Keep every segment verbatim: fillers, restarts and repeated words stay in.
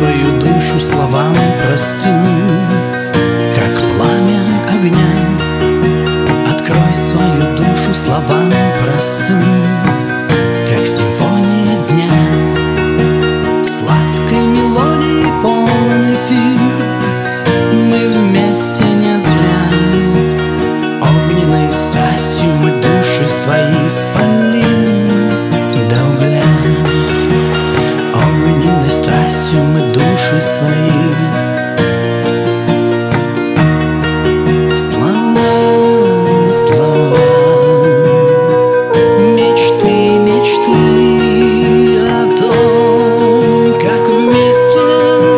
свою душу словам простым, как пламя огня. Открой свою душу словам простым, как симфония дня. Сладкой мелодией полон эфир, мы вместе не зря. Огненной страстью мы души свои спалим до угля. Огненной страстью мы души свои. Слова, слова, мечты, мечты о том, как вместе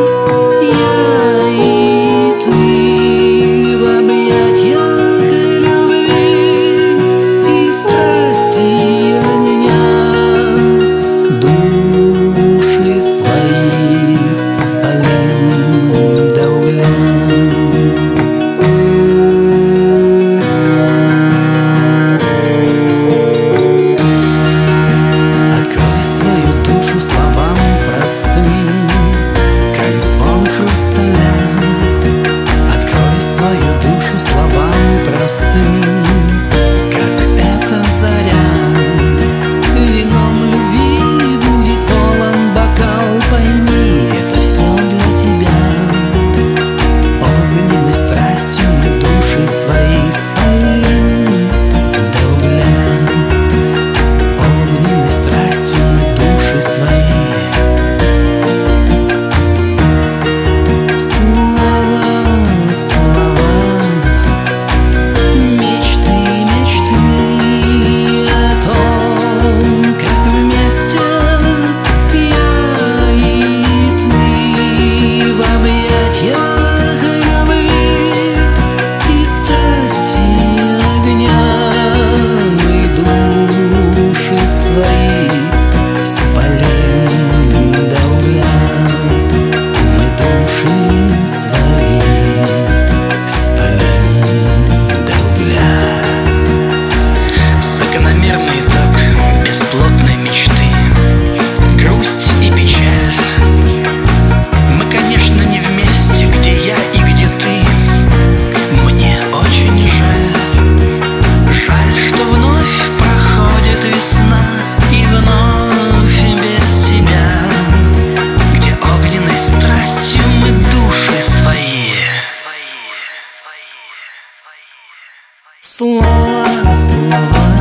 я и ты в объятиях любви и страсти огня души свои спалим до угля. Простым, как эта заря. Вином любви будет полон бокал, пойми, это все для тебя. Огненной страстью мы души свои спалим до угля. Огненной страстью мы души свои. Слова, слова, слова, слова.